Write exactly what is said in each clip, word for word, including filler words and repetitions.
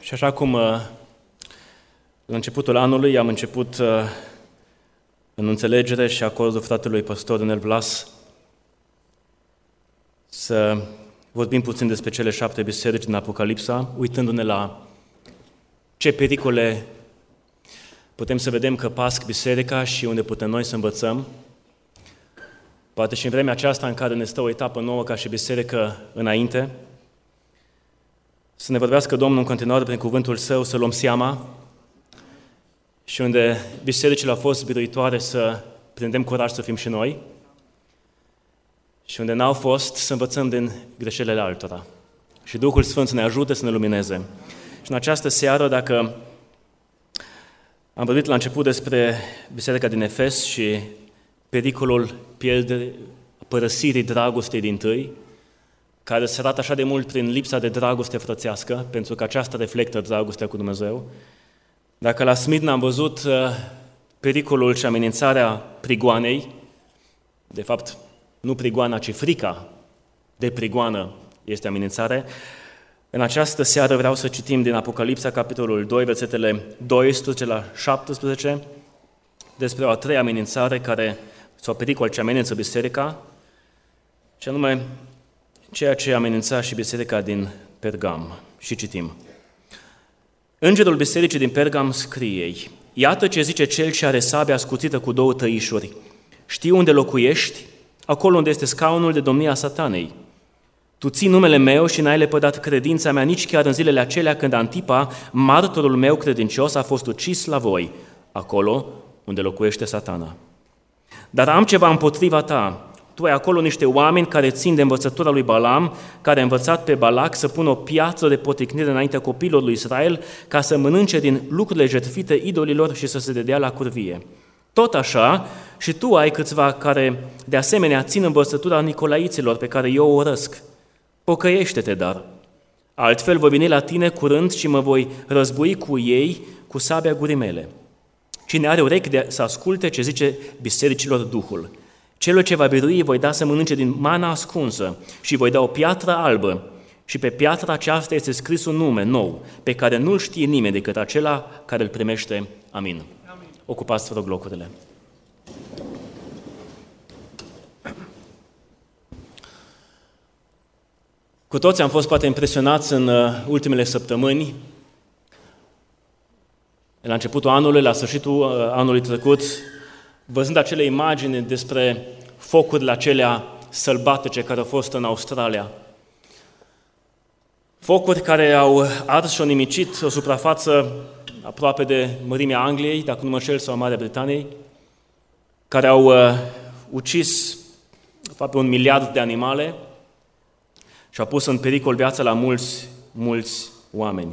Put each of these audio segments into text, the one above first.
Și așa cum la începutul anului am început în înțelegere și acordul fratelui păstor Nel Vlas să vorbim puțin despre cele șapte biserici din Apocalipsa, uitându-ne la ce pericole putem să vedem că pasc biserica și unde putem noi să învățăm. Poate și în vremea aceasta în care ne stă o etapă nouă ca și biserică înainte, să ne vorbească Domnul în continuare prin cuvântul Său, să luăm seama și unde bisericile au fost biruitoare să prindem curaj să fim și noi și unde n-au fost să învățăm din greșelile altora. Și Duhul Sfânt să ne ajute să ne lumineze. Și în această seară, dacă am vorbit la început despre biserica din Efes și pericolul pierderii, părăsirii dragostei dintâi, care se arată așa de mult prin lipsa de dragoste frățească, pentru că aceasta reflectă dragostea cu Dumnezeu. Dacă la Smirna am văzut pericolul și amenințarea prigoanei, de fapt, nu prigoana, ci frica de prigoană este amenințare, în această seară vreau să citim din Apocalipsa, capitolul doi, versetele doisprezece la șaptesprezece, despre o a treia amenințare care, sau pericol ce amenință biserica, și anume ceea ce amenința și biserica din Pergam. Și citim. Îngerul bisericii din Pergam scrie ei: iată ce zice cel ce are sabia ascuțită cu două tăișuri. Știi unde locuiești? Acolo unde este scaunul de domnia Satanei. Tu ții numele meu și n-ai lepădat credința mea nici chiar în zilele acelea când Antipa, martorul meu credincios, a fost ucis la voi, acolo unde locuiește Satana. Dar am ceva împotriva ta. Tu ai acolo niște oameni care țin de învățătura lui Balaam, care a învățat pe Balac să pună o piatră de poticnire înaintea copiilor lui Israel, ca să mănânce din lucrurile jertfite idolilor și să se dedea la curvie. Tot așa, și tu ai câțiva care, de asemenea, țin învățătura nicolaiților pe care eu o urăsc. Pocăiește-te, dar. Altfel voi veni la tine curând și mă voi război cu ei cu sabia gurii mele. Cine are urechi de să asculte ce zice bisericilor Duhul. Celor ce va birui voi da să mănânce din mana ascunsă și voi da o piatră albă și pe piatra aceasta este scris un nume nou, pe care nu-l știe nimeni decât acela care îl primește. Amin. Amin. Ocupați, vă rog, locurile. Cu toți am fost poate impresionați în ultimele săptămâni, la începutul anului, la sfârșitul anului trecut, văzând acele imagini despre focurile acelea sălbatice care au fost în Australia. Focuri care au ars și au nimicit o suprafață aproape de mărimea Angliei, dacă nu mă înșel, sau Marea Britaniei, care au uh, ucis aproape un miliard de animale și au pus în pericol viața la mulți, mulți oameni.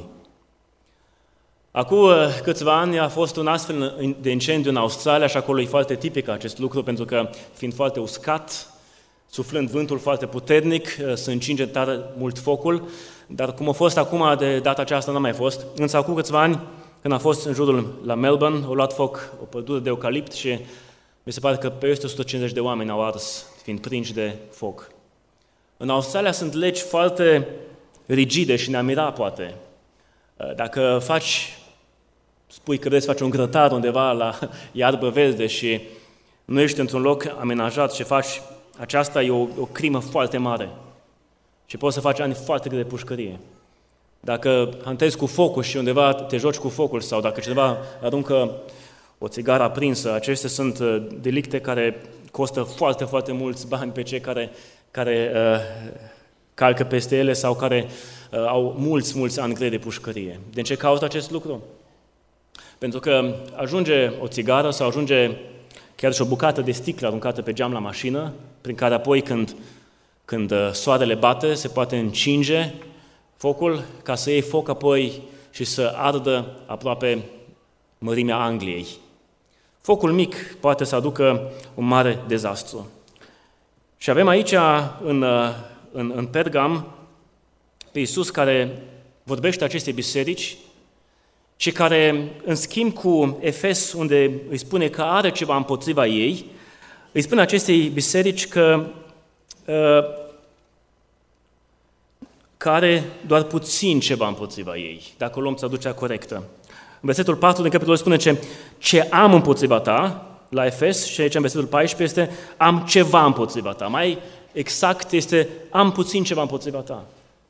Acum câțiva ani a fost un astfel de incendiu în Australia și acolo e foarte tipic acest lucru, pentru că fiind foarte uscat, suflând vântul foarte puternic, se încinge tare mult focul, dar cum a fost acum, de data aceasta n-a mai fost. Însă acum câțiva ani, când a fost în jurul la Melbourne, a luat foc o pădure de eucalipt și mi se pare că peste o sută cincizeci de oameni au ars, fiind prinși de foc. În Australia sunt legi foarte rigide și ne-a mirat, poate. Dacă faci, spui că vrei să faci un grătar undeva la iarbă verde și nu ești într-un loc amenajat și faci, aceasta e o, o crimă foarte mare și poți să faci ani foarte grei de pușcărie. Dacă hantezi cu focul și undeva te joci cu focul sau dacă cineva aruncă o țigară aprinsă, acestea sunt delicte care costă foarte, foarte mulți bani pe cei care, care uh, calcă peste ele sau care uh, au mulți, mulți ani grei de pușcărie. De ce caută acest lucru? Pentru că ajunge o țigară sau ajunge chiar și o bucată de sticlă aruncată pe geam la mașină, prin care apoi când, când soarele bate se poate încinge focul ca să iei foc apoi și să ardă aproape mărimea Angliei. Focul mic poate să aducă un mare dezastru. Și avem aici în, în, în Pergam pe Iisus care vorbește acestei biserici și care, în schimb cu Efes, unde îi spune că are ceva împotriva ei, îi spune acestei biserici că, care doar puțin ceva împotriva ei, dacă o luăm traducerea corectă. În versetul patru din capitolul spune ce, ce am împotriva ta, la Efes, și aici în versetul paisprezece este am ceva împotriva ta. Mai exact este am puțin ceva împotriva ta.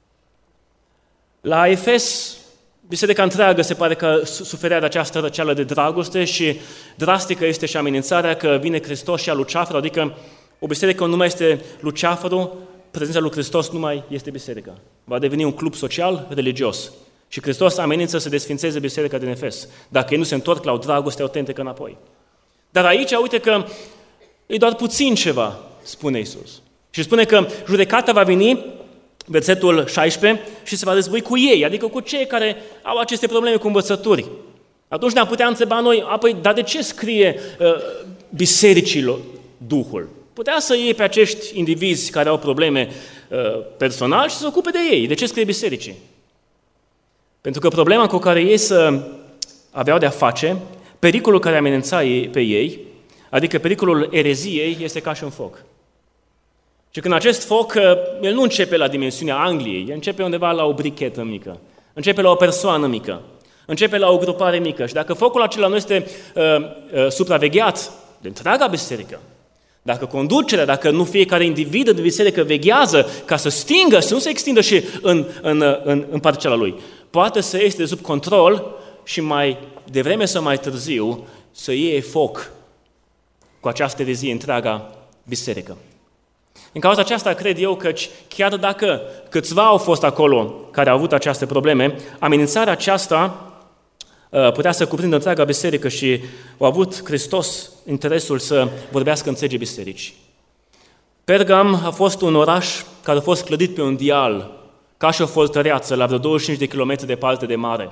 La Efes, biserica întreagă se pare că suferea de această răceală de dragoste și drastică este și amenințarea că vine Hristos și a Luceafărul, adică o biserică nu mai este Luceafărul, prezența lui Hristos nu mai este biserica. Va deveni un club social, religios. Și Hristos amenință să desfințeze biserica din Efes, dacă ei nu se întorc la o dragoste autentică înapoi. Dar aici, uite că e doar puțin ceva, spune Iisus. Și spune că judecata va veni, versetul șaisprezece, și se va război cu ei, adică cu cei care au aceste probleme cu învățături. Atunci ne-am putea întreba noi, apoi, dar de ce scrie uh, bisericilor Duhul? Putea să iei pe acești indivizi care au probleme uh, personal și să se ocupe de ei. De ce scrie bisericii? Pentru că problema cu care ei să aveau de-a face, pericolul care amenința pe ei, adică pericolul ereziei, este ca și un foc. Și când acest foc, el nu începe la dimensiunea Angliei, el începe undeva la o brichetă mică, începe la o persoană mică, începe la o grupare mică. Și dacă focul acela nu este uh, uh, supravegheat de întreaga biserică, dacă conducerea, dacă nu fiecare individ în biserică veghează ca să stingă, să nu se extindă și în, în, în, în parcela lui, poate să este de sub control și mai devreme sau mai târziu să iei foc cu această erezie întreaga biserică. În cauza aceasta cred eu că chiar dacă câțiva au fost acolo care au avut aceste probleme, amenințarea aceasta putea să cuprindă întreaga biserică și a avut Hristos interesul să vorbească înțelege biserici. Pergam a fost un oraș care a fost clădit pe un deal, ca și o fortăreață, la vreo douăzeci și cinci de kilometri departe de mare.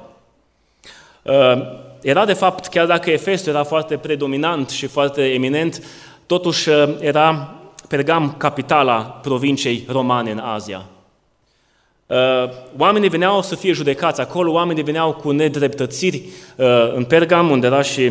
Era de fapt, chiar dacă Efesul era foarte predominant și foarte eminent, totuși era Pergam capitala provinciei romane în Asia. Oamenii veneau să fie judecați acolo, oamenii veneau cu nedreptățiri în Pergam, unde era și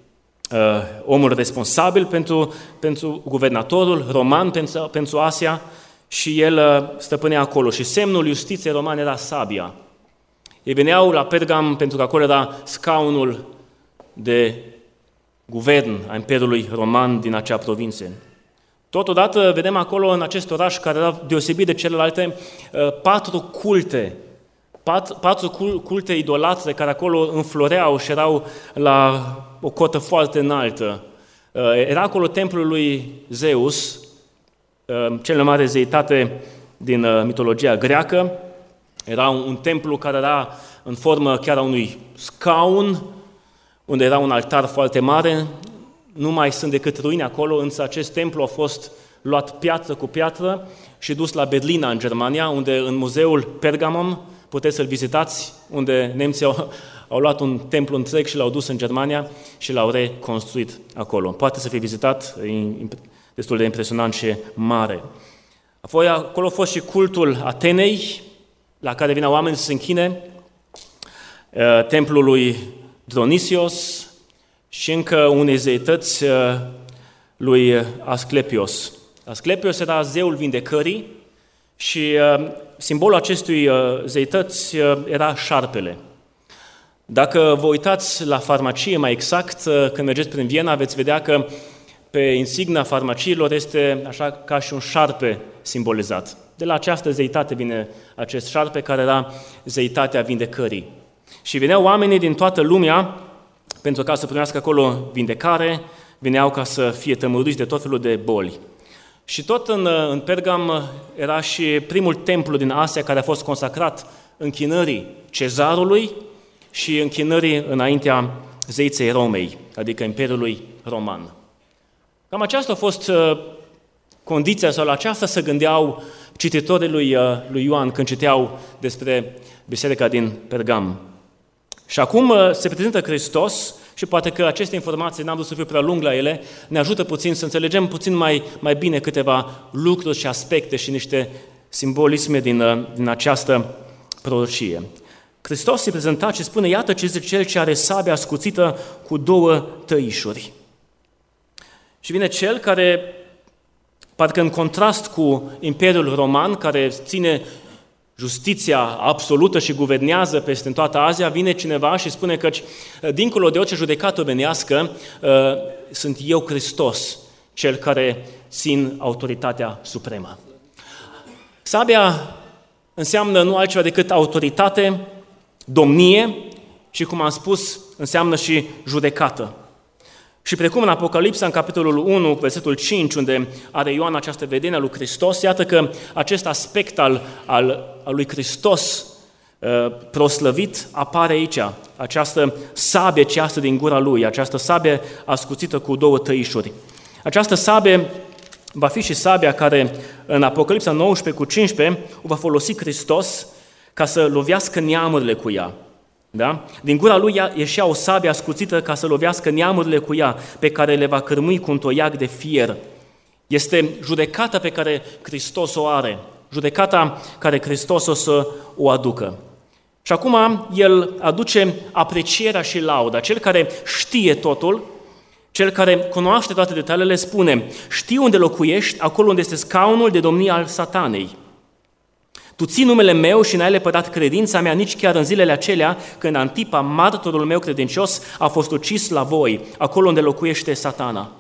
omul responsabil pentru, pentru guvernatorul roman pentru, pentru Asia, și el stăpânea acolo. Și semnul justiției romane era sabia. Ei veneau la Pergam pentru că acolo era scaunul de guvern a Imperiului Roman din acea provincie. Totodată vedem acolo, în acest oraș, care era deosebit de celelalte, patru culte, patru, patru culte idolatre care acolo înfloreau și erau la o cotă foarte înaltă. Era acolo templul lui Zeus, cel mai mare zeitate din mitologia greacă. Era un, un templu care era în formă chiar a unui scaun, unde era un altar foarte mare. Nu mai sunt decât ruine acolo, însă acest templu a fost luat piatră cu piatră și dus la Berlina, în Germania, unde în muzeul Pergamon puteți să-l vizitați, unde nemții au, au luat un templu întreg și l-au dus în Germania și l-au reconstruit acolo. Poate să fie vizitat, e destul de impresionant și mare. Apoi acolo a fost și cultul Atenei, la care vineau oameni să se închine, templul lui Dionysios și încă unei zeități lui Asclepios. Asclepios era zeul vindecării și simbolul acestui zeități era șarpele. Dacă vă uitați la farmacie mai exact, când mergeți prin Viena, veți vedea că pe insigna farmaciilor este așa ca și un șarpe simbolizat. De la această zeitate vine acest șarpe, care era zeitatea vindecării. Și veneau oamenii din toată lumea pentru ca să primească acolo vindecare, veneau ca să fie tămăduiți de tot felul de boli. Și tot în, în Pergam era și primul templu din Asia care a fost consacrat închinării cezarului și închinării înaintea zeiței Romei, adică Imperiului Roman. Cam aceasta a fost condiția, sau la aceasta se gândeau cititorii lui, lui Ioan când citeau despre biserica din Pergam. Și acum se prezintă Hristos și poate că aceste informații, n-am vrut să fiu prea lung la ele, ne ajută puțin să înțelegem puțin mai, mai bine câteva lucruri și aspecte și niște simbolisme din, din această prorocie. Hristos se prezenta și spune, iată ce zice cel ce are sabia ascuțită cu două tăișuri. Și vine cel care, parcă în contrast cu Imperiul Roman, care ține justiția absolută și guvernează peste toată Azia, vine cineva și spune că dincolo de orice judecată omenească, sunt eu, Hristos, cel care țin autoritatea supremă. Sabia înseamnă nu altceva decât autoritate, domnie și, cum am spus, înseamnă și judecată. Și precum în Apocalipsa, în capitolul unu, versetul cinci, unde are Ioan această vedenie a lui Hristos, iată că acest aspect al, al, al lui Hristos uh, proslăvit apare aici, această sabie ceasă din gura lui, această sabie ascuțită cu două tăișuri. Această sabie va fi și sabia care în Apocalipsa nouăsprezece cu cincisprezece o va folosi Hristos ca să lovească neamurile cu ea. Da? Din gura lui ieșea o sabie ascuțită ca să lovească neamurile cu ea, pe care le va cârmui cu un toiac de fier. Este judecata pe care Hristos o are, judecata care Hristos o să o aducă. Și acum el aduce aprecierea și lauda. Cel care știe totul, cel care cunoaște toate detaliile, spune: știu unde locuiești, acolo unde este scaunul de domnie al Satanei. Tu ții numele meu și n-ai lepădat credința mea nici chiar în zilele acelea când Antipa, martorul meu credincios, a fost ucis la voi, acolo unde locuiește Satana.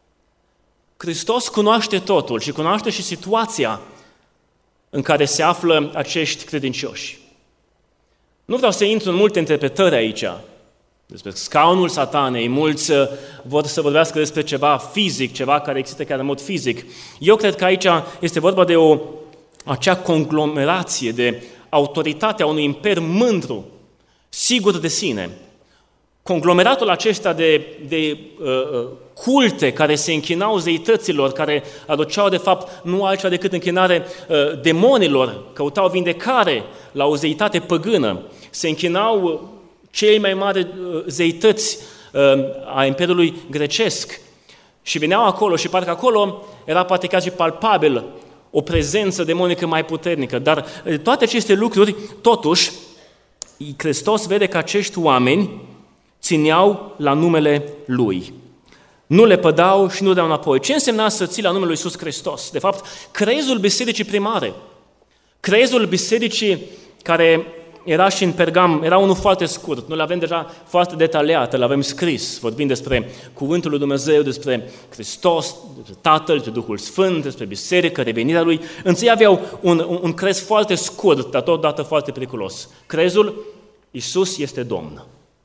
Hristos cunoaște totul și cunoaște și situația în care se află acești credincioși. Nu vreau să intru în multe interpretări aici, despre scaunul Satanei, mulți vor să vorbească despre ceva fizic, ceva care există chiar în mod fizic. Eu cred că aici este vorba de o acea conglomerație de autoritatea unui imper mândru, sigur de sine. Conglomeratul acesta de, de uh, culte care se închinau zeităților, care aduceau de fapt nu altceva decât închinare uh, demonilor, căutau vindecare la o zeitate păgână, se închinau cei mai mari uh, zeități uh, a Imperiului Grecesc și veneau acolo și parcă acolo era poate chiar și palpabil o prezență demonică mai puternică. Dar toate aceste lucruri, totuși, Hristos vede că acești oameni țineau la numele Lui. Nu le pădau și nu dau înapoi. Ce însemna să ții la numele Lui Iisus Hristos? De fapt, crezul bisericii primare, crezul bisericii care era și în Pergam, era unul foarte scurt, noi l-avem deja foarte detaliat, îl avem scris, vorbim despre Cuvântul lui Dumnezeu, despre Hristos, despre Tatăl, despre Duhul Sfânt, despre biserică, revenirea Lui. Întâi aveau un, un, un crez foarte scurt, dar totodată foarte periculos. Crezul: Iisus este Domn.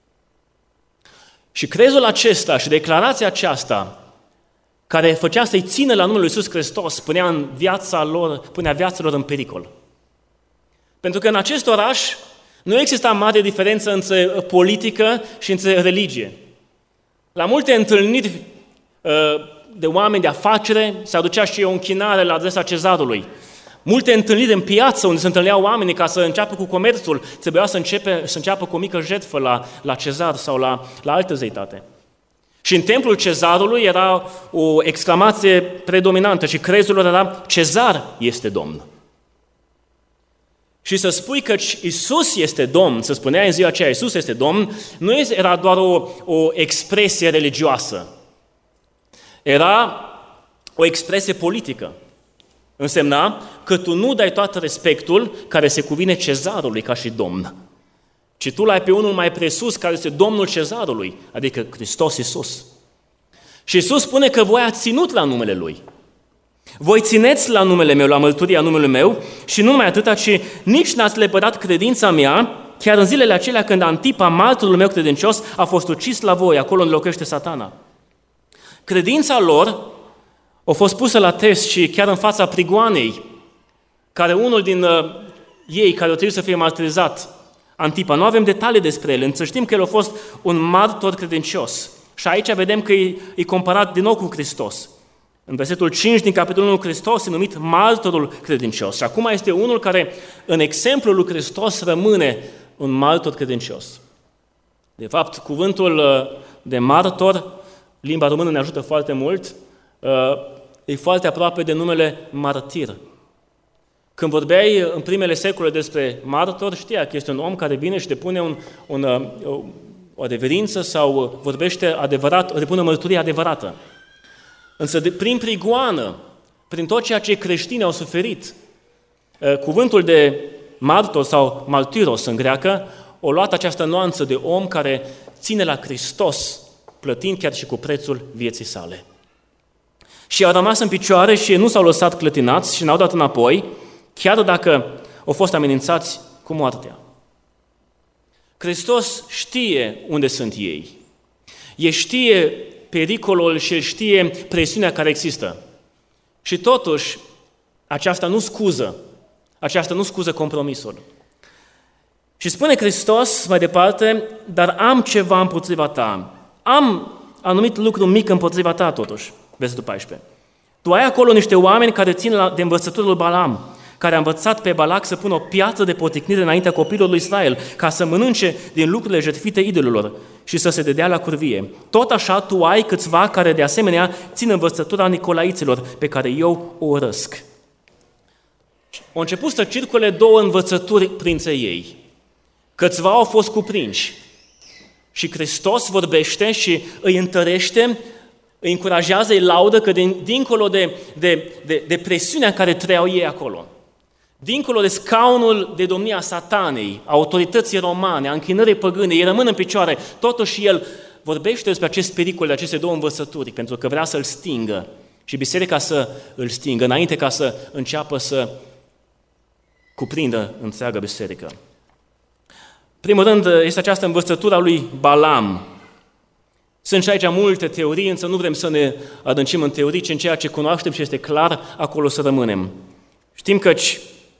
Și crezul acesta și declarația aceasta, care făcea să-i țină la numele Lui Iisus Hristos, punea, în viața lor, punea viața lor în pericol. Pentru că în acest oraș nu exista mare diferență între politică și între religie. La multe întâlniri de oameni de afacere se aducea și o închinare la adresa cezarului. Multe întâlniri în piață unde se întâlneau oamenii ca să înceapă cu comerțul, trebuia să, începe, să înceapă cu o mică jertfă la, la cezar sau la, la altă zeitate. Și în templul cezarului era o exclamație predominantă și crezul lor era: Cezar este Domn. Și să spui că Iisus este Domn, să spunea în ziua aceea Iisus este Domn, nu era doar o, o expresie religioasă. Era o expresie politică. Însemna că tu nu dai tot respectul care se cuvine cezarului ca și Domn, ci tu l-ai pe unul mai presus care este Domnul cezarului, adică Hristos Iisus. Și Iisus spune că voi ați ținut la numele Lui. Voi țineți la numele meu, la mărturia numelui meu și nu numai atâta, ci nici n-ați lepădat credința mea, chiar în zilele acelea când Antipa, martorul meu credincios, a fost ucis la voi, acolo unde locuiește Satana. Credința lor a fost pusă la test și chiar în fața prigoanei, care unul din uh, ei, care a trebuit să fie martirizat, Antipa, nu avem detalii despre el, însă știm că el a fost un martor credincios. Și aici vedem că e, e comparat din nou cu Hristos. În versetul cinci din capitolul unu, Hristos e numit martorul credincios. Și acum este unul care, în exemplul lui Hristos, rămâne un martor credincios. De fapt, cuvântul de martor, limba română ne ajută foarte mult, e foarte aproape de numele martir. Când vorbeai în primele secole despre martor, știa că este un om care vine și depune un, un, o, o adeverință sau vorbește adevărat, depune o mărturie adevărată. Însă de, prin prigoană, prin tot ceea ce creștinii au suferit, cuvântul de martor sau martiros în greacă, o luat această nuanță de om care ține la Hristos, plătind chiar și cu prețul vieții sale. Și au rămas în picioare și nu s-au lăsat clătinați și n-au dat înapoi, chiar dacă au fost amenințați cu moartea. Hristos știe unde sunt ei. El știe pericolul și el știe presiunea care există. Și totuși, aceasta nu scuză, aceasta nu scuză compromisul. Și spune Hristos mai departe, dar am ceva împotriva ta. Am anumit lucru mic împotriva ta totuși. Versetul paisprezece. Tu ai acolo niște oameni care țin la, de învățătura lui Balaam, care a învățat pe Balac să pună o piatră de poticnire înaintea copilului lui Israel, ca să mănânce din lucrurile jertfite idolilor și să se dedea la curvie. Tot așa tu ai câțiva care de asemenea țin învățătura nicolaiților, pe care eu o urăsc. Au început să circule două învățături printre ei. Câțiva au fost cuprinși și Hristos vorbește și îi întărește, îi încurajează, îi laudă că din, dincolo de, de, de, de presiunea care trăiau ei acolo, dincolo de scaunul de domnia satanei, autorității romane, a închinării păgâne, ei rămân în picioare, totuși el vorbește despre acest pericol de aceste două învățături, pentru că vrea să-l stingă și biserica să îl stingă, înainte ca să înceapă să cuprindă întreaga biserică. Primul rând, este această învățătură a lui Balaam. Sunt și aici multe teorii, însă nu vrem să ne adâncim în teorii, ci în ceea ce cunoaștem și este clar, acolo să rămânem. Știm căci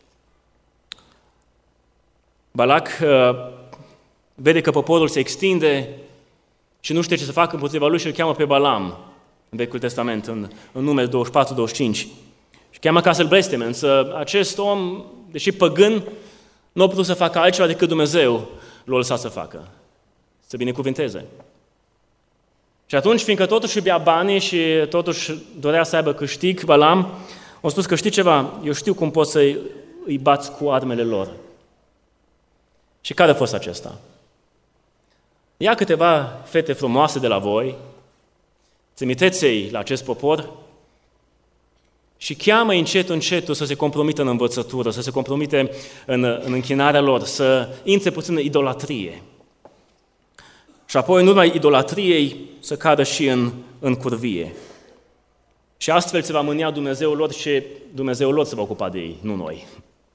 Balac uh, vede că poporul se extinde și nu știe ce să facă împotriva lui și îl cheamă pe Balaam în Vechiul Testament, în, în Numeri douăzeci și patru douăzeci și cinci. Și cheamă ca să-l blesteme, însă acest om, deși păgân, nu a putut să facă altceva decât Dumnezeu l-a lăsat să facă, să binecuvinteze. Și atunci, fiindcă totuși iubea banii și totuși dorea să aibă câștig, Balaam a spus că știi ceva, eu știu cum poți să-i îi bați cu armele lor. Și care a fost acesta? Ia câteva fete frumoase de la voi, trimiteți-i la acest popor și cheamă încet, încetul să se compromită în învățătură, să se compromite în, în închinarea lor, să intre puțin în idolatrie. Și apoi, în urma idolatriei, să cadă și în, în curvie. Și astfel se va mânia Dumnezeul lor și Dumnezeul lor se va ocupa de ei, nu noi.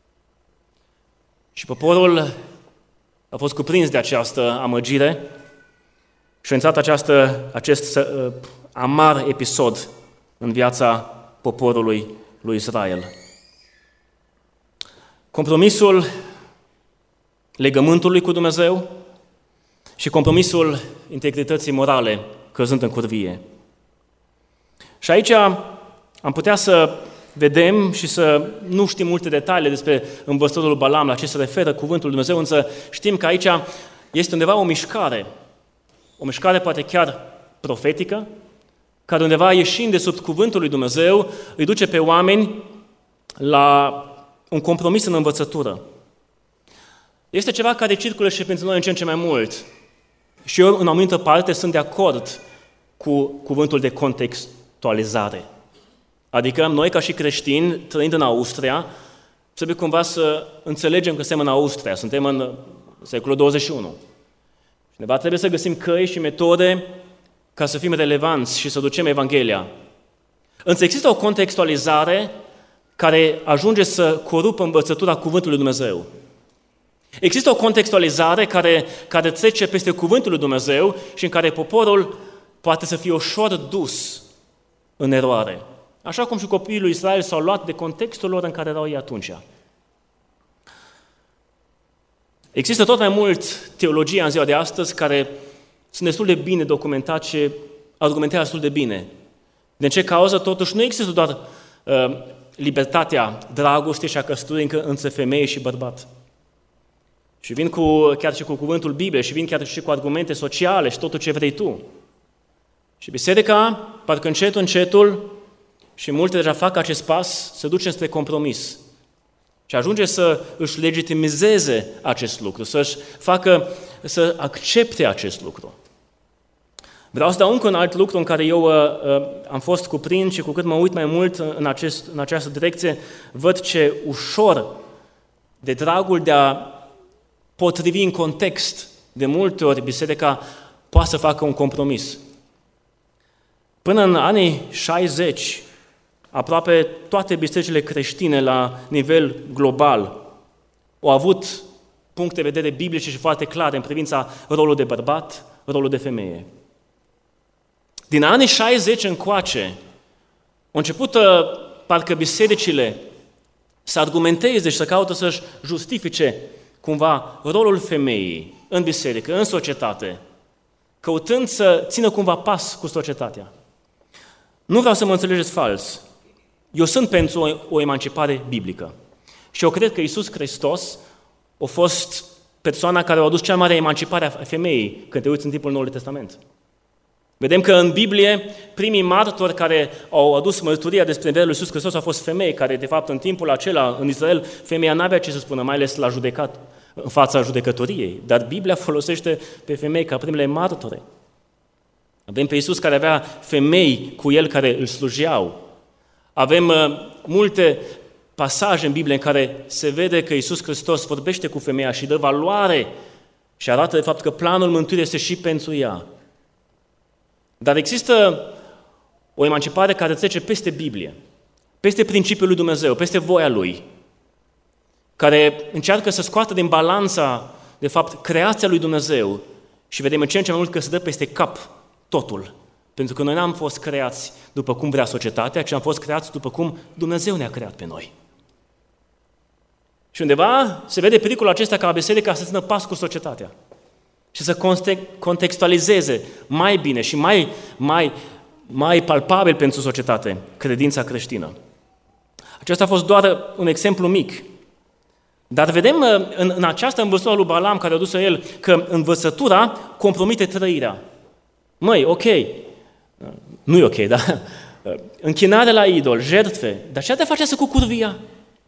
Și poporul a fost cuprins de această amăgire și a intrat această, acest uh, amar episod în viața poporului lui Israel. Compromisul legământului cu Dumnezeu și compromisul integrității morale căzând în curvie. Și aici am putea să vedem și să nu știm multe detalii despre învățătorul Balaam, la ce se referă cuvântul Dumnezeu, însă știm că aici este undeva o mișcare, o mișcare poate chiar profetică, care undeva ieșind de sub cuvântul lui Dumnezeu, îi duce pe oameni la un compromis în învățătură. Este ceva care circulă și pentru noi în ce în ce mai mult. Și eu, în o anumită parte, sunt de acord cu cuvântul de contextualizare. Adică, noi, ca și creștini, trăind în Austria, trebuie cumva să înțelegem că suntem în Austria, suntem în secolul douăzeci și unu. Și ne trebuie să găsim căi și metode ca să fim relevanți și să ducem Evanghelia. Însă există o contextualizare care ajunge să corupă învățătura cuvântului Dumnezeu. Există o contextualizare care, care trece peste cuvântul lui Dumnezeu și în care poporul poate să fie ușor dus în eroare. Așa cum și copiii lui Israel s-au luat de contextul lor în care erau ei atunci. Există tot mai mult teologia în ziua de astăzi care sunt destul de bine documentat și argumentează destul de bine. Din ce cauză, totuși, nu există doar uh, libertatea dragostei și a căsătoriei între femeie și bărbat. Și vin cu, chiar și cu cuvântul Bibliei, și vin chiar și cu argumente sociale și totul ce vrei tu. Și biserica, parcă încetul, încetul, și multe deja fac acest pas, se duce spre compromis. Și ajunge să își legitimizeze acest lucru, să-și facă, să accepte acest lucru. Vreau să dau încă un alt lucru în care eu uh, am fost cuprins și cu cât mă uit mai mult în, acest, în această direcție, văd ce ușor de dragul de a potrivi în context, de multe ori biserica poate să facă un compromis. Până în anii șaizeci, aproape toate bisericile creștine la nivel global au avut puncte de vedere biblice și foarte clare în privința rolului de bărbat, rolul de femeie. Din anii șaizeci încoace, au început parcă bisericile să argumenteze și să caută să-și justifice cumva rolul femeii în biserică, în societate, căutând să țină cumva pas cu societatea. Nu vreau să mă înțelegeți fals. Eu sunt pentru o, o emancipare biblică. Și eu cred că Iisus Hristos a fost persoana care a adus cea mare emancipare a femeii când te uiți în timpul Noului Testament. Vedem că în Biblie primii martori care au adus mărturia despre învierea lui Iisus Hristos au fost femei, care de fapt în timpul acela în Israel femeia n-avea ce să spună, mai ales la judecat, în fața judecătoriei. Dar Biblia folosește pe femei ca primele martore. Avem pe Iisus care avea femei cu el care îl slujeau. Avem uh, multe pasaje în Biblie în care se vede că Iisus Hristos vorbește cu femeia și dă valoare și arată de fapt că planul mântuirii este și pentru ea. Dar există o emancipare care trece peste Biblie, peste principiul lui Dumnezeu, peste voia Lui, care încearcă să scoată din balanța, de fapt, creația lui Dumnezeu și vedem în ce în ce mai mult că se dă peste cap totul. Pentru că noi n-am fost creați după cum vrea societatea, ci am fost creați după cum Dumnezeu ne-a creat pe noi. Și undeva se vede pericolul acesta ca biserica să țină pas cu societatea și să contextualizeze mai bine și mai, mai, mai palpabil pentru societate credința creștină. Acesta a fost doar un exemplu mic. Dar vedem în, în această învățătură lui Balam, care a dus el, că învățătura compromite trăirea. Măi, ok, nu e ok, da? Închinare la idol, jertfe, dar ce te face să cu curvia?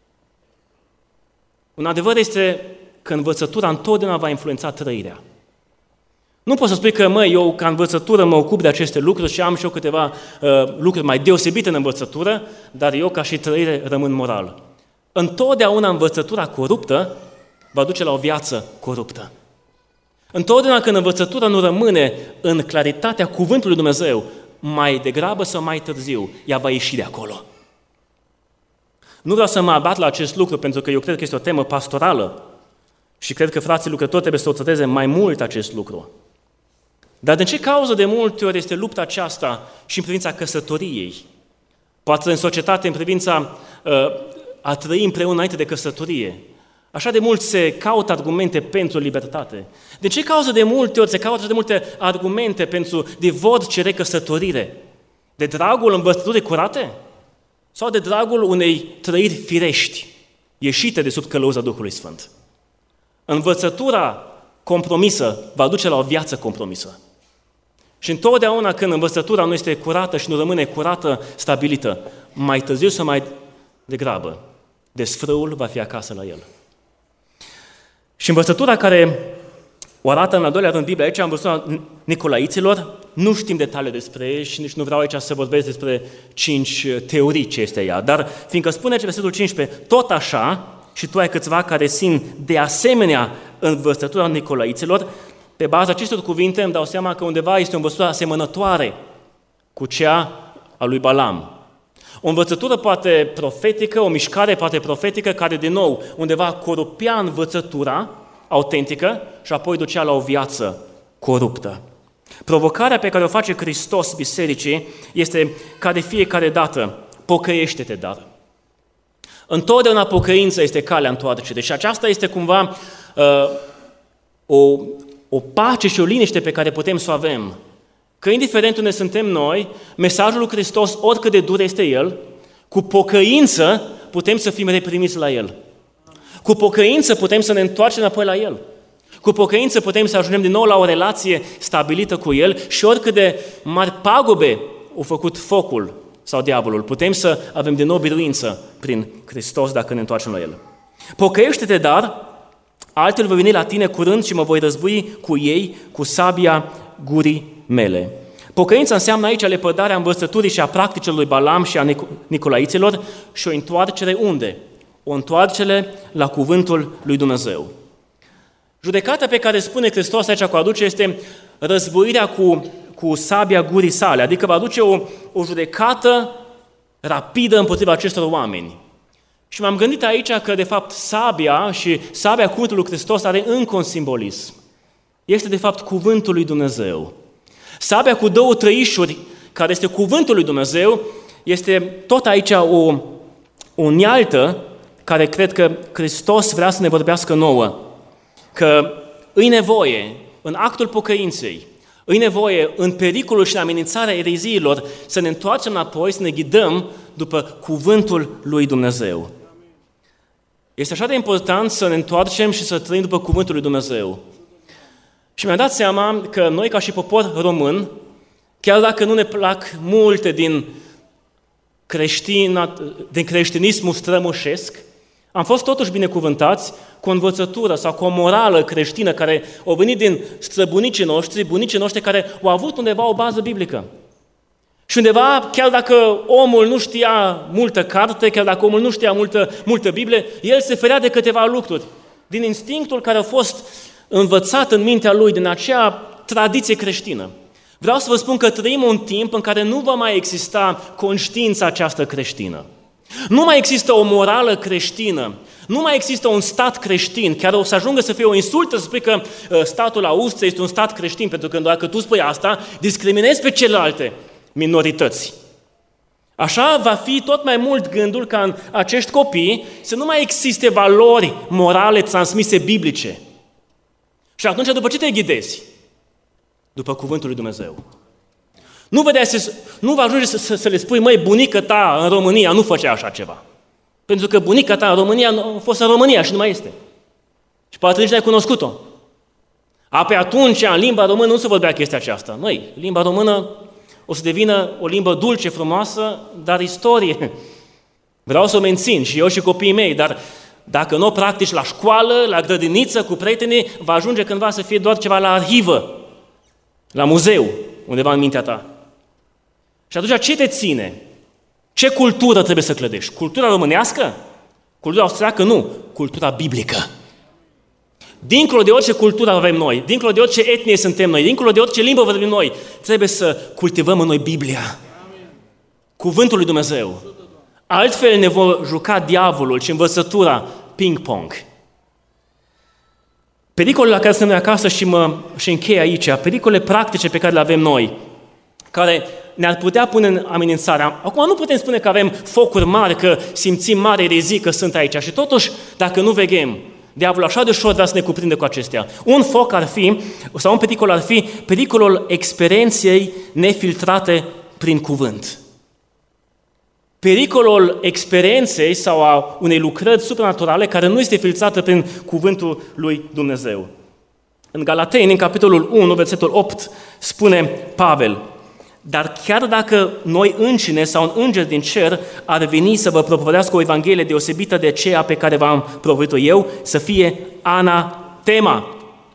Un adevăr este că învățătura întotdeauna va influența trăirea. Nu poți să spui că, măi, eu ca învățătură mă ocup de aceste lucruri și am și eu câteva uh, lucruri mai deosebite în învățătură, dar eu ca și trăire rămân moral. Întotdeauna învățătura coruptă va duce la o viață coruptă. Întotdeauna când învățătura nu rămâne în claritatea cuvântului Dumnezeu, mai degrabă sau mai târziu, ea va ieși de acolo. Nu vreau să mă abat la acest lucru, pentru că eu cred că este o temă pastorală și cred că frații lucrători trebuie să o trateze mai mult acest lucru. Dar de ce cauză de multe ori este lupta aceasta și în privința căsătoriei? Poate în societate, în privința uh, a trăi împreună înainte de căsătorie. Așa de mult se caută argumente pentru libertate. De ce cauză de multe ori se caută așa de multe argumente pentru divorț, recăsătorire? De dragul învățăturii curate? Sau de dragul unei trăiri firești, ieșite de sub călăuza Duhului Sfânt? Învățătura compromisă va duce la o viață compromisă. Și întotdeauna când învățătura nu este curată și nu rămâne curată, stabilită, mai târziu sau mai degrabă, desfrâul va fi acasă la el. Și învățătura care o arată în al doilea rând Biblia, aici am văzut Nicolaiților, nu știm detalii despre ei și nici nu vreau aici să vorbesc despre cinci teorii ce este ea, dar fiindcă spune versetul cincisprezece, tot așa, și tu ai câțiva care simt de asemenea învățătura Nicolaiților, pe baza acestor cuvinte îmi dau seama că undeva este o învățătură asemănătoare cu cea a lui Balam. O învățătură poate profetică, o mișcare poate profetică, care din nou undeva corupea învățătura autentică și apoi ducea la o viață coruptă. Provocarea pe care o face Hristos bisericii este ca de fiecare dată, pocăiește-te, dar. Întotdeauna pocăința este calea întoarcerii și aceasta este cumva uh, o, o pace și o liniște pe care putem să o avem. Că indiferent unde suntem noi, mesajul lui Hristos, oricât de dur este el, cu pocăință putem să fim reprimiți la el. Cu pocăință putem să ne întoarcem înapoi la el. Cu pocăință putem să ajungem din nou la o relație stabilită cu el și oricât de mari pagube au făcut focul sau diavolul, putem să avem din nou biruință prin Hristos dacă ne întoarcem la el. Pocăiește-te, dar altfel voi veni la tine curând și mă voi război cu ei cu sabia gurii mele. Pocăința înseamnă aici lepădarea învățăturii și a practicilor lui Balam și a Nicolaiților și o întoarcere unde? O o întoarcere la cuvântul lui Dumnezeu. Judecata pe care spune Hristos aici că o aduce este războirea cu, cu sabia gurii sale, adică va aduce o, o judecată rapidă împotriva acestor oameni. Și m-am gândit aici că, de fapt, sabia și sabia cuvântului lui Hristos are încă un simbolism. Este, de fapt, cuvântul lui Dumnezeu. Sabia cu două trăișuri, care este cuvântul lui Dumnezeu, este tot aici o, o unealtă care cred că Hristos vrea să ne vorbească nouă. Că îi nevoie, în actul pocăinței, îi nevoie, în pericolul și în amenințarea ereziilor, să ne întoarcem înapoi, să ne ghidăm după cuvântul lui Dumnezeu. Este așa de important să ne întoarcem și să trăim după cuvântul lui Dumnezeu. Și mi-am dat seama că noi, ca și popor român, chiar dacă nu ne plac multe din, creștin, din creștinismul strămoșesc, am fost totuși binecuvântați cu o învățătură sau cu o morală creștină care a venit din străbunicii noștri, bunicii noștri care au avut undeva o bază biblică. Și undeva, chiar dacă omul nu știa multă carte, chiar dacă omul nu știa multă, multă Biblie, el se ferea de câteva lucruri. Din instinctul care a fost învățat în mintea lui, din acea tradiție creștină. Vreau să vă spun că trăim un timp în care nu va mai exista conștiința aceasta creștină. Nu mai există o morală creștină, nu mai există un stat creștin, chiar o să ajungă să fie o insultă să spui că statul Austria este un stat creștin, pentru că dacă tu spui asta, discriminezi pe celelalte minorități. Așa va fi tot mai mult gândul ca în acești copii să nu mai existe valori morale transmise biblice. Și atunci, după ce te ghidezi? După cuvântul lui Dumnezeu. Nu, vedea, nu va ajunge să, să, să le spui, măi, bunica ta în România nu făcea așa ceva. Pentru că bunica ta în România a fost în România și nu mai este. Și poate nici n-ai cunoscut-o. Apoi atunci, în limba română, nu se vorbea chestia aceasta. Măi, limba română o să devină o limbă dulce, frumoasă, dar istorie. Vreau să o mențin și eu și copiii mei, dar dacă nu o practici la școală, la grădiniță, cu prietenii, va ajunge cândva să fie doar ceva la arhivă, la muzeu, undeva în mintea ta. Și atunci ce te ține? Ce cultură trebuie să clădești? Cultura românească? Cultura austriacă? Nu. Cultura biblică. Dincolo de orice cultură avem noi, dincolo de orice etnie suntem noi, dincolo de orice limbă vorbim noi, trebuie să cultivăm în noi Biblia. Cuvântul lui Dumnezeu. Altfel ne vor juca diavolul și învățătura ping-pong. Pericolele la care suntem acasă și, mă, și închei aici, pericole practice pe care le avem noi, care ne-ar putea pune în amenințare. Acum nu putem spune că avem focuri mari, că simțim mare erezii că sunt aici și totuși, dacă nu veghem, diavolul așa de ușor vrea să ne cuprinde cu acestea. Un foc ar fi, sau un pericol ar fi, pericolul experienței nefiltrate prin cuvânt. Pericolul experienței sau a unei lucrări supranaturale care nu este filtrată prin cuvântul lui Dumnezeu. În Galateni, în capitolul unu, versetul opt, spune Pavel: dar chiar dacă noi înșine sau un înger din cer ar veni să vă propovădească o evanghelie deosebită de aceea pe care v-am propovăduit-o eu, să fie anatema.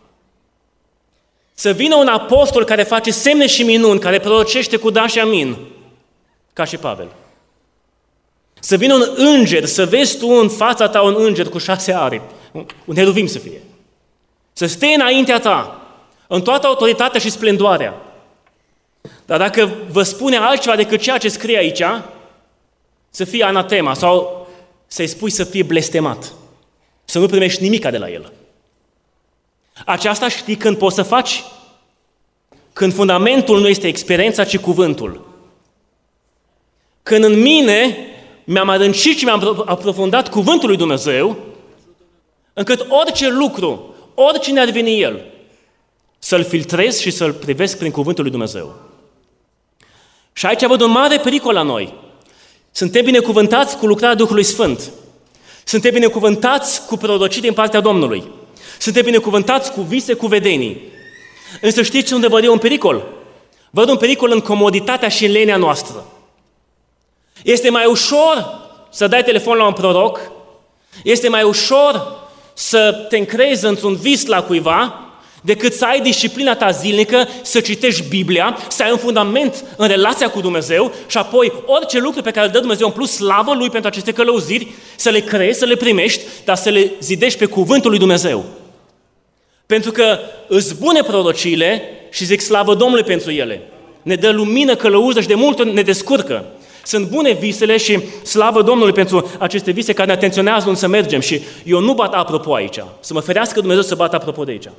Să vină un apostol care face semne și minuni, care prorocește cu da și amin, ca și Pavel. Să vină un înger, să vezi tu în fața ta un înger cu șase aripi, un heruvim să fie. Să stea înaintea ta, în toată autoritatea și splendoarea. Dar dacă vă spune altceva decât ceea ce scrie aici, să fie anatema sau să-i spui să fie blestemat. Să nu primești nimica de la el. Aceasta știi când poți să faci? Când fundamentul nu este experiența, ci cuvântul. Când în mine mi-am adâncit și mi-am aprofundat cuvântul lui Dumnezeu, încât orice lucru, oricine ar veni el, să-l filtrez și să-l privesc prin cuvântul lui Dumnezeu. Și aici văd un mare pericol la noi. Suntem binecuvântați cu lucrarea Duhului Sfânt. Suntem binecuvântați cu prorocii din partea Domnului. Suntem binecuvântați cu vise, cu vedenii. Însă știți unde văd eu un pericol? Văd un pericol în comoditatea și în lenea noastră. Este mai ușor să dai telefon la un proroc, este mai ușor să te încrezi într-un vis la cuiva, decât să ai disciplina ta zilnică, să citești Biblia, să ai un fundament în relația cu Dumnezeu și apoi orice lucru pe care îl dă Dumnezeu în plus, slavă Lui pentru aceste călăuziri, să le creezi, să le primești, dar să le zidești pe cuvântul lui Dumnezeu. Pentru că îți bune prorociile și zic slavă Domnului pentru ele. Ne dă lumină călăuză și de multe ori ne descurcă. Sunt bune visele și slavă Domnului pentru aceste vise care ne atenționează unde să mergem. Și eu nu bat apropo aici. Să mă ferească Dumnezeu să bat apropo de aici.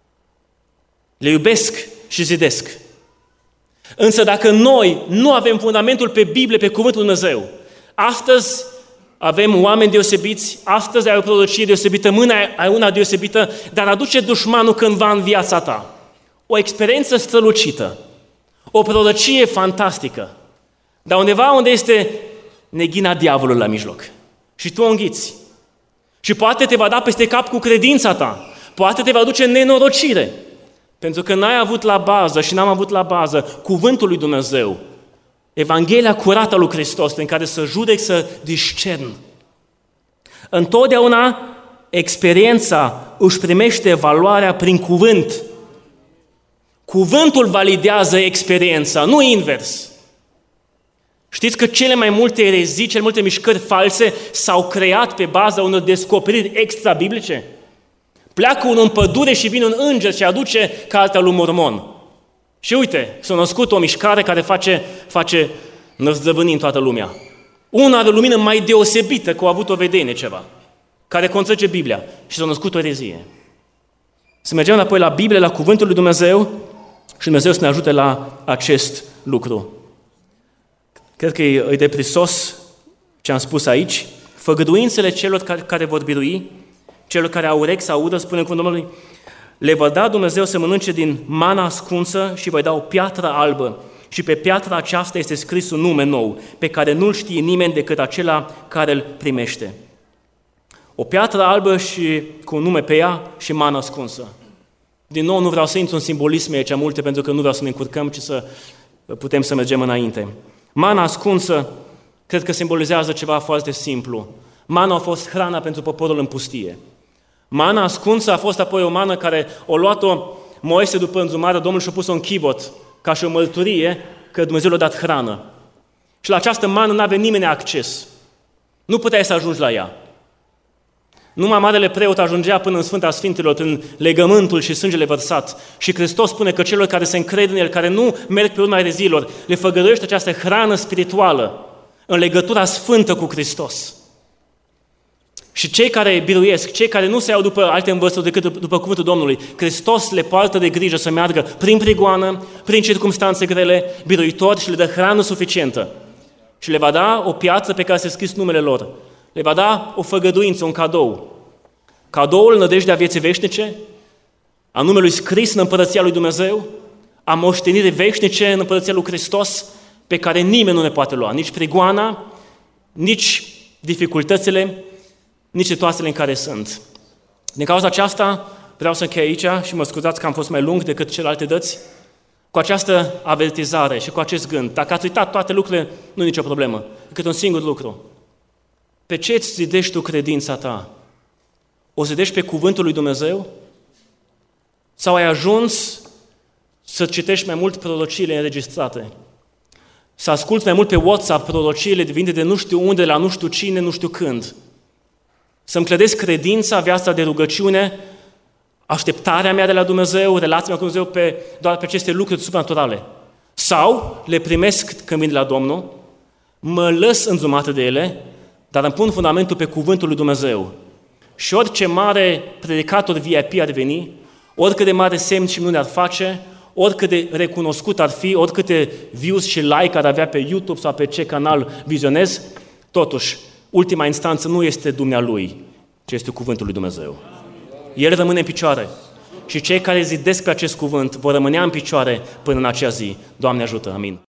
Le iubesc și zidesc. Însă dacă noi nu avem fundamentul pe Biblie, pe cuvântul lui Dumnezeu, astăzi avem oameni deosebiți, astăzi ai o prorocie deosebită, mâine ai una deosebită, dar aduce dușmanul cândva în viața ta o experiență strălucită, o prorocie fantastică, dar undeva unde este neghina diavolului la mijloc. Și tu o înghiți. Și poate te va da peste cap cu credința ta, poate te va duce în nenorocire, pentru că n-ai avut la bază și n-am avut la bază cuvântul lui Dumnezeu, Evanghelia curată a lui Hristos, în care să judec, să discern. Întotdeauna experiența își primește valoarea prin cuvânt. Cuvântul validează experiența, nu invers. Știți că cele mai multe erezii, cele multe mișcări false s-au creat pe baza unor descoperiri extra-biblice? Pleacă unul în pădure și vine un înger și aduce cartea lui Mormon. Și uite, s-a născut o mișcare care face, face năzdrăvâni în toată lumea. Una are o lumină mai deosebită, că a avut o vedenie ceva, care contrazice Biblia și s-a născut o erezie. Să mergem înapoi la Biblie, la cuvântul lui Dumnezeu și Dumnezeu să ne ajute la acest lucru. Cred că e de prisos ce am spus aici. Făgăduințele celor care, care vor birui, celor care au urechi să audă, spune cuvântul Domnului, le va da Dumnezeu să mănânce din mana ascunsă și va da o piatră albă. Și pe piatra aceasta este scris un nume nou, pe care nu-l știe nimeni decât acela care îl primește. O piatră albă și cu un nume pe ea și mana ascunsă. Din nou, nu vreau să intru în simbolisme aici multe, pentru că nu vreau să ne încurcăm, ci să putem să mergem înainte. Mana ascunsă, cred că simbolizează ceva foarte simplu. Mana a fost hrana pentru poporul în pustie. Mana ascunsă a fost apoi o mană care o luat-o Moise după înzumare, Domnul și-a pus-o în chibot, ca și o mărturie că Dumnezeu le-a dat hrană. Și la această mană nu avea nimeni acces. Nu puteai să ajungi la ea. Numai marele preot ajungea până în Sfânta Sfintelor prin legământul și sângele vărsat. Și Hristos spune că celor care se încred în El, care nu merg pe urma erezilor, le făgăduiește această hrană spirituală în legătura sfântă cu Hristos. Și cei care biruiesc, cei care nu se iau după alte învățături decât după cuvântul Domnului, Hristos le poartă de grijă să meargă prin prigoană, prin circumstanțe grele, biruitori și le dă hrană suficientă. Și le va da o piatră pe care se scris numele lor. Le va da o făgăduință, un cadou. Cadoul nădejdea vieții veșnice, a numelui scris în Împărăția lui Dumnezeu, a moștenirii veșnice în Împărăția lui Hristos, pe care nimeni nu ne poate lua. Nici prigoana, nici dificultățile, nici situațiile în care sunt. Din cauza aceasta, vreau să închei aici și mă scuzați că am fost mai lung decât celelalte dăți, cu această avertizare și cu acest gând. Dacă ați uitat toate lucrurile, nu e nicio problemă, decât un singur lucru. Pe ce îți zidești tu credința ta? O zidești pe cuvântul lui Dumnezeu? Sau ai ajuns să citești mai mult prorociile înregistrate? Să asculți mai mult pe WhatsApp prorociile venite de nu știu unde, la nu știu cine, nu știu când? Să-mi clădesc credința, viața de rugăciune, așteptarea mea de la Dumnezeu, relația mea cu Dumnezeu pe, doar pe aceste lucruri supranaturale. Sau le primesc când vin de la Domnul, mă lăs înzumată de ele, dar îmi pun fundamentul pe cuvântul lui Dumnezeu. Și orice mare predicator V I P ar veni, oricât de mare semn și minune ar face, oricât de recunoscut ar fi, oricâte views și like ar avea pe YouTube sau pe ce canal vizionez, totuși, ultima instanță nu este dumnealui, ci este cuvântul lui Dumnezeu. El rămâne în picioare și cei care zidesc pe acest cuvânt vor rămâne în picioare până în acea zi. Doamne ajută, amin.